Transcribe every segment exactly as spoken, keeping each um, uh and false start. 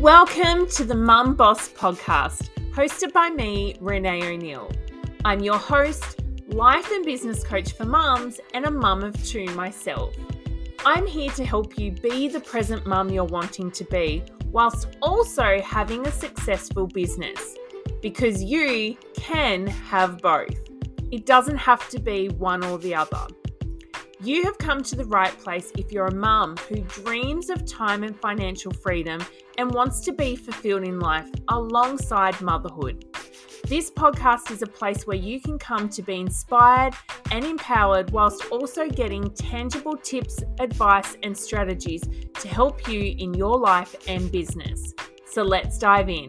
Welcome to the Mum Boss podcast, hosted by me, Renee O'Neill. I'm your host, life and business coach for mums, and a mum of two myself. I'm here to help you be the present mum you're wanting to be, whilst also having a successful business, because you can have both. It doesn't have to be one or the other. You have come to the right place if you're a mum who dreams of time and financial freedom and wants to be fulfilled in life alongside motherhood. This podcast is a place where you can come to be inspired and empowered whilst also getting tangible tips, advice, and strategies to help you in your life and business. So let's dive in.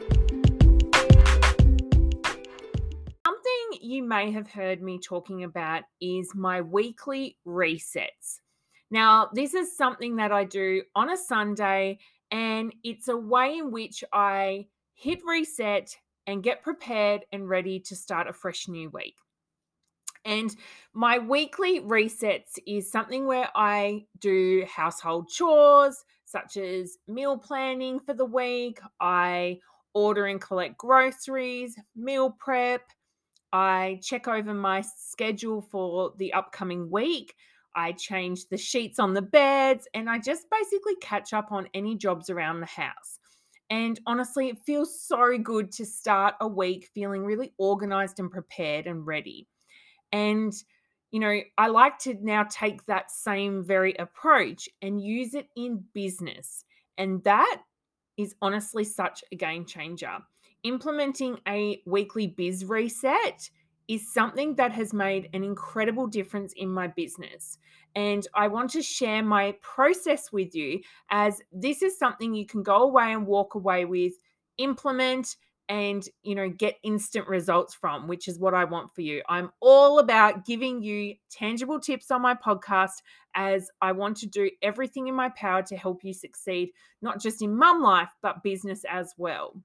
Something you may have heard me talking about is my weekly resets. Now, this is something that I do on a Sunday, and it's a way in which I hit reset and get prepared and ready to start a fresh new week. And my weekly resets is something where I do household chores, such as meal planning for the week. I order and collect groceries, meal prep. I check over my schedule for the upcoming week. I change the sheets on the beds, and I just basically catch up on any jobs around the house. And honestly, it feels so good to start a week feeling really organized and prepared and ready. And, you know, I like to now take that same very approach and use it in business. And that is honestly such a game changer. Implementing a weekly biz reset is something that has made an incredible difference in my business. And I want to share my process with you, as this is something you can go away and walk away with, implement, and, you know, get instant results from, which is what I want for you. I'm all about giving you tangible tips on my podcast, as I want to do everything in my power to help you succeed, not just in mum life, but business as well.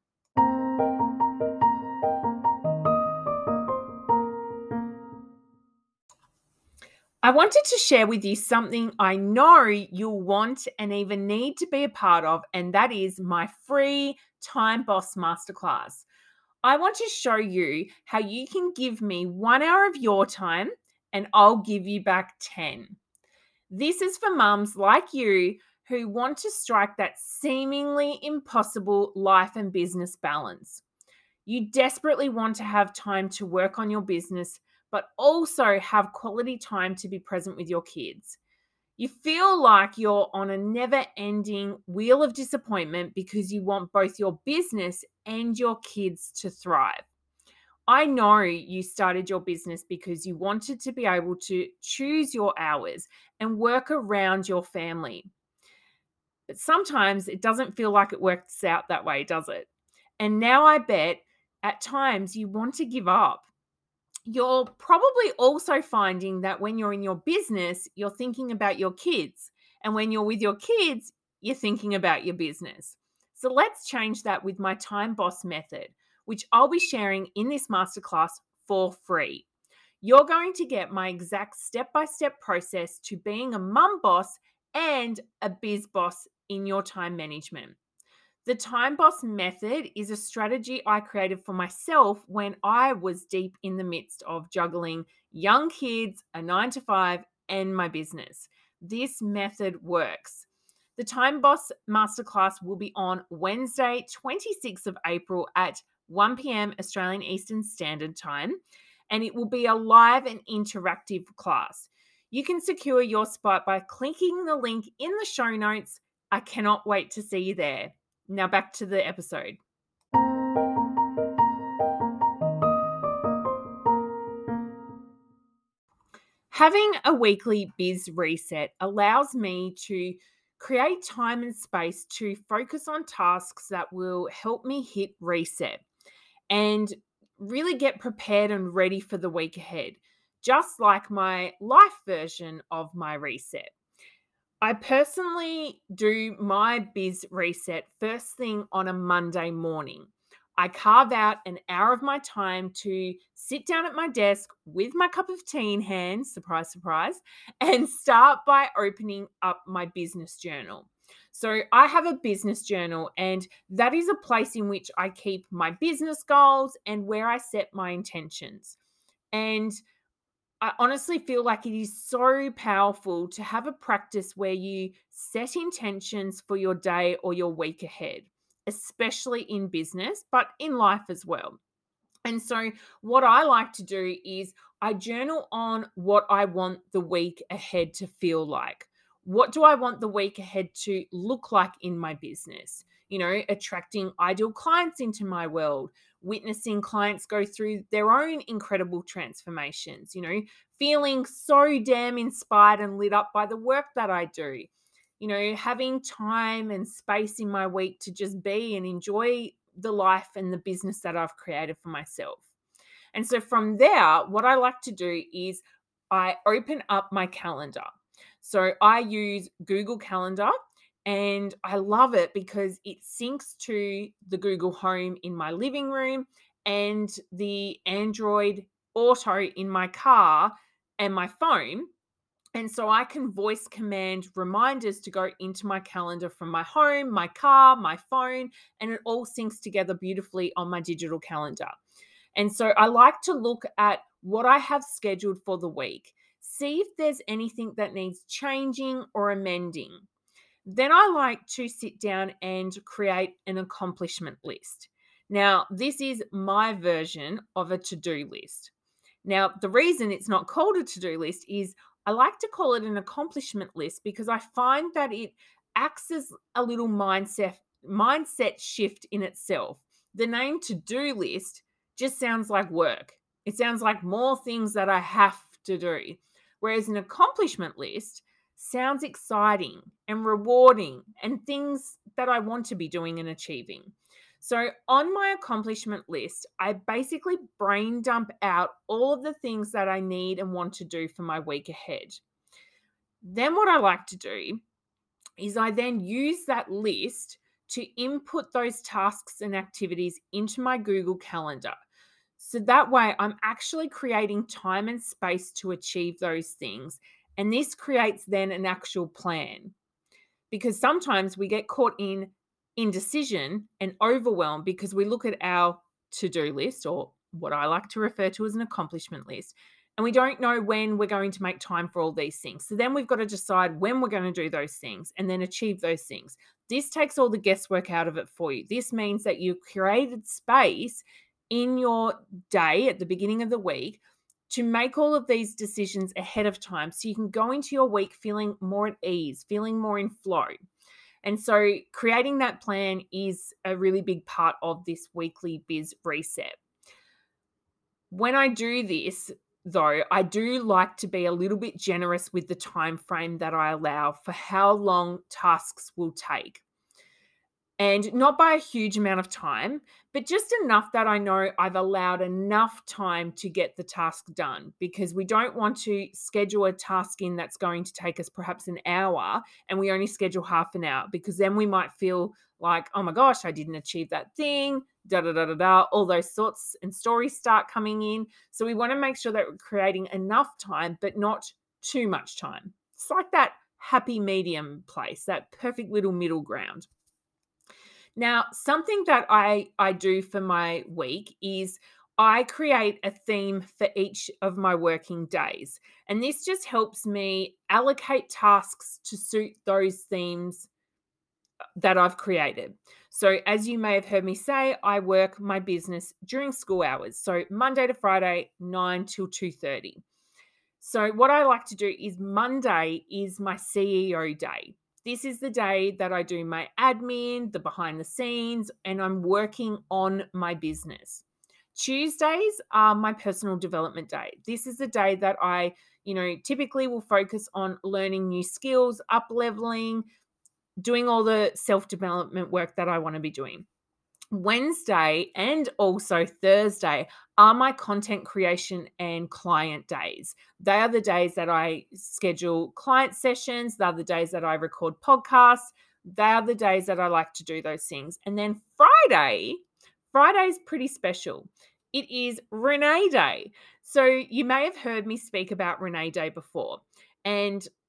I wanted to share with you something I know you'll want and even need to be a part of, and that is my free Time Boss Masterclass. I want to show you how you can give me one hour of your time and I'll give you back ten. This is for mums like you who want to strike that seemingly impossible life and business balance. You desperately want to have time to work on your business, but also have quality time to be present with your kids. You feel like you're on a never-ending wheel of disappointment because you want both your business and your kids to thrive. I know you started your business because you wanted to be able to choose your hours and work around your family. But sometimes it doesn't feel like it works out that way, does it? And now I bet at times you want to give up. You're probably also finding that when you're in your business, you're thinking about your kids. And when you're with your kids, you're thinking about your business. So let's change that with my Time Boss method, which I'll be sharing in this masterclass for free. You're going to get my exact step-by-step process to being a mum boss and a biz boss in your time management. The Time Boss method is a strategy I created for myself when I was deep in the midst of juggling young kids, a nine to five, and my business. This method works. The Time Boss Masterclass will be on Wednesday, twenty-sixth of April at one p.m. Australian Eastern Standard Time, and it will be a live and interactive class. You can secure your spot by clicking the link in the show notes. I cannot wait to see you there. Now back to the episode. Having a weekly biz reset allows me to create time and space to focus on tasks that will help me hit reset and really get prepared and ready for the week ahead, just like my life version of my reset. I personally do my biz reset first thing on a Monday morning. I carve out an hour of my time to sit down at my desk with my cup of tea in hand, surprise, surprise, and start by opening up my business journal. So I have a business journal, and that is a place in which I keep my business goals and where I set my intentions. And I honestly feel like it is so powerful to have a practice where you set intentions for your day or your week ahead, especially in business, but in life as well. And so, what I like to do is I journal on what I want the week ahead to feel like. What do I want the week ahead to look like in my business? You know, attracting ideal clients into my world, witnessing clients go through their own incredible transformations, you know, feeling so damn inspired and lit up by the work that I do. You know, having time and space in my week to just be and enjoy the life and the business that I've created for myself. And so from there, what I like to do is I open up my calendar. So I use Google Calendar, and I love it because it syncs to the Google Home in my living room and the Android Auto in my car and my phone. And so I can voice command reminders to go into my calendar from my home, my car, my phone, and it all syncs together beautifully on my digital calendar. And so I like to look at what I have scheduled for the week, see if there's anything that needs changing or amending. Then I like to sit down and create an accomplishment list. Now, this is my version of a to do list. Now, the reason it's not called a to do list is I like to call it an accomplishment list because I find that it acts as a little mindset mindset shift in itself. The name to do list just sounds like work. It sounds like more things that I have to do. Whereas an accomplishment list sounds exciting and rewarding and things that I want to be doing and achieving. So, on my accomplishment list, I basically brain dump out all of the things that I need and want to do for my week ahead. Then, what I like to do is I then use that list to input those tasks and activities into my Google Calendar. So that way, I'm actually creating time and space to achieve those things. And this creates then an actual plan, because sometimes we get caught in indecision and overwhelm because we look at our to-do list, or what I like to refer to as an accomplishment list, and we don't know when we're going to make time for all these things. So then we've got to decide when we're going to do those things and then achieve those things. This takes all the guesswork out of it for you. This means that you've created space in your day at the beginning of the week to make all of these decisions ahead of time so you can go into your week feeling more at ease, feeling more in flow. And so creating that plan is a really big part of this weekly biz reset. When I do this, though, I do like to be a little bit generous with the time frame that I allow for how long tasks will take. And not by a huge amount of time, but just enough that I know I've allowed enough time to get the task done, because we don't want to schedule a task in that's going to take us perhaps an hour and we only schedule half an hour, because then we might feel like, oh my gosh, I didn't achieve that thing, da da da da da, all those thoughts and stories start coming in. So we want to make sure that we're creating enough time, but not too much time. It's like that happy medium place, that perfect little middle ground. Now, something that I, I do for my week is I create a theme for each of my working days. And this just helps me allocate tasks to suit those themes that I've created. So, as you may have heard me say, I work my business during school hours. So, Monday to Friday, nine till two thirty. So, what I like to do is Monday is my C E O day. This is the day that I do my admin, the behind the scenes, and I'm working on my business. Tuesdays are my personal development day. This is the day that I, you know, typically will focus on learning new skills, up leveling, doing all the self-development work that I want to be doing. Wednesday and also Thursday are my content creation and client days. They are the days that I schedule client sessions. They are the days that I record podcasts. They are the days that I like to do those things. And then Friday, Friday is pretty special. It is Renee Day. So you may have heard me speak about Renee Day before. And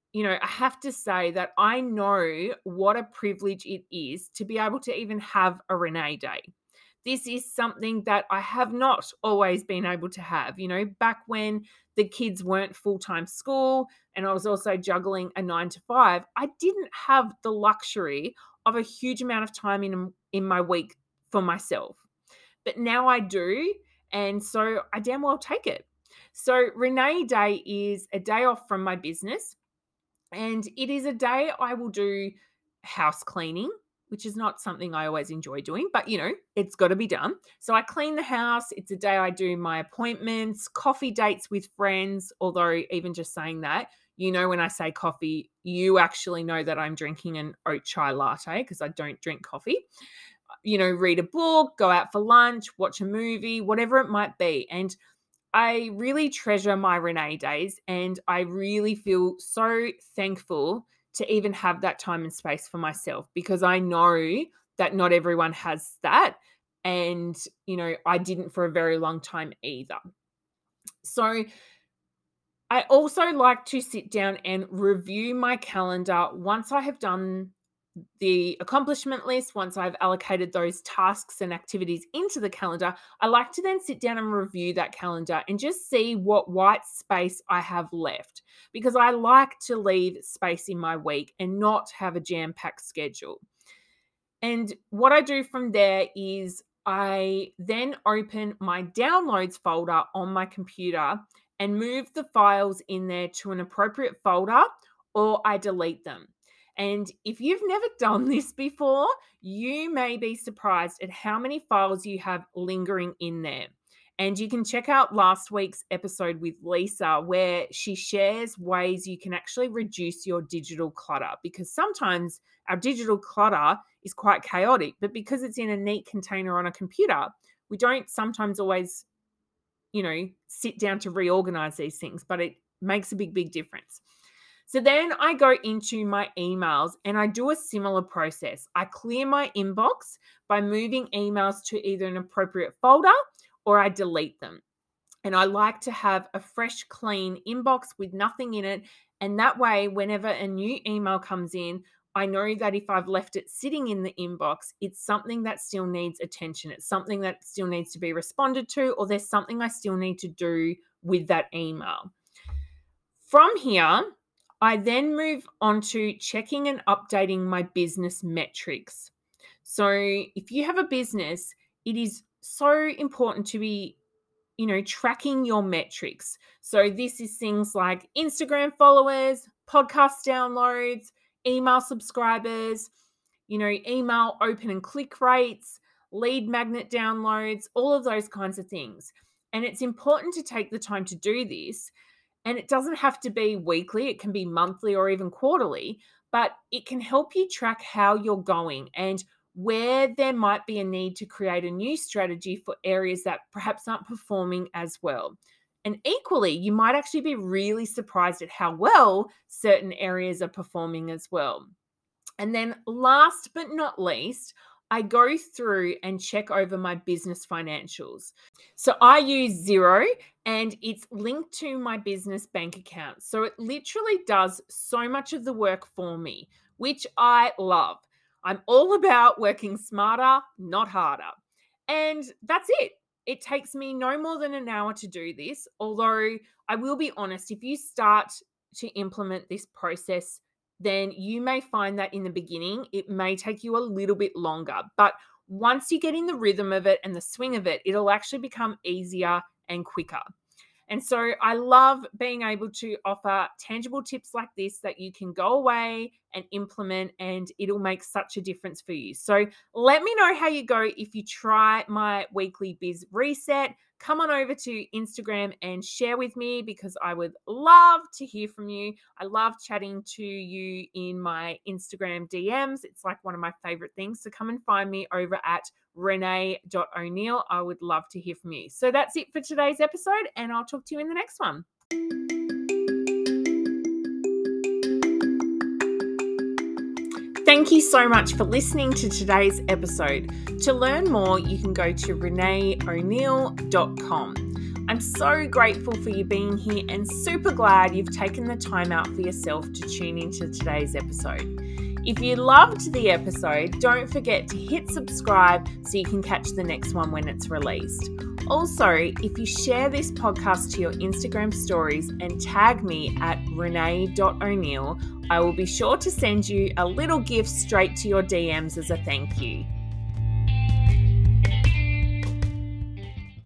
you know, I have to say that I know what a privilege it is to be able to even have a Renee Day. This is something that I have not always been able to have. You know, back when the kids weren't full-time school and I was also juggling a nine to five, I didn't have the luxury of a huge amount of time in, in my week for myself. But now I do, and so I damn well take it. So Renee Day is a day off from my business, and it is a day I will do house cleaning, which is not something I always enjoy doing, but you know, it's got to be done. So I clean the house. It's a day I do my appointments, coffee dates with friends, although even just saying that, you know, when I say coffee, you actually know that I'm drinking an oat chai latte because I don't drink coffee. You know, read a book, go out for lunch, watch a movie, whatever it might be. And I really treasure my Renee days, and I really feel so thankful to even have that time and space for myself, because I know that not everyone has that. And, you know, I didn't for a very long time either. So I also like to sit down and review my calendar once I have done the accomplishment list. Once I've allocated those tasks and activities into the calendar, I like to then sit down and review that calendar and just see what white space I have left, because I like to leave space in my week and not have a jam-packed schedule. And what I do from there is I then open my downloads folder on my computer and move the files in there to an appropriate folder, or I delete them. And if you've never done this before, you may be surprised at how many files you have lingering in there. And you can check out last week's episode with Lisa, where she shares ways you can actually reduce your digital clutter, because sometimes our digital clutter is quite chaotic, but because it's in a neat container on a computer, we don't sometimes always, you know, sit down to reorganize these things, but it makes a big, big difference. So then I go into my emails and I do a similar process. I clear my inbox by moving emails to either an appropriate folder or I delete them. And I like to have a fresh, clean inbox with nothing in it. And that way, whenever a new email comes in, I know that if I've left it sitting in the inbox, it's something that still needs attention. It's something that still needs to be responded to, or there's something I still need to do with that email. From here, I then move on to checking and updating my business metrics. So if you have a business, it is so important to be, you know, tracking your metrics. So this is things like Instagram followers, podcast downloads, email subscribers, you know, email open and click rates, lead magnet downloads, all of those kinds of things. And it's important to take the time to do this. And it doesn't have to be weekly, it can be monthly or even quarterly, but it can help you track how you're going and where there might be a need to create a new strategy for areas that perhaps aren't performing as well. And equally, you might actually be really surprised at how well certain areas are performing as well. And then last but not least, I go through and check over my business financials. So I use Xero and it's linked to my business bank account. So it literally does so much of the work for me, which I love. I'm all about working smarter, not harder. And that's it. It takes me no more than an hour to do this. Although I will be honest, if you start to implement this process, then you may find that in the beginning, it may take you a little bit longer. But once you get in the rhythm of it and the swing of it, it'll actually become easier and quicker. And so I love being able to offer tangible tips like this that you can go away and implement, and it'll make such a difference for you. So let me know how you go if you try my weekly biz reset. Come on over to Instagram and share with me, because I would love to hear from you. I love chatting to you in my Instagram D Ms. It's like one of my favorite things. So come and find me over at renee dot o'neill. I would love to hear from you. So that's it for today's episode, and I'll talk to you in the next one. Thank you so much for listening to today's episode. To learn more, you can go to renee o'neill dot com. I'm so grateful for you being here and super glad you've taken the time out for yourself to tune into today's episode. If you loved the episode, don't forget to hit subscribe so you can catch the next one when it's released. Also, if you share this podcast to your Instagram stories and tag me at renee dot o'neill, I will be sure to send you a little gift straight to your D Ms as a thank you.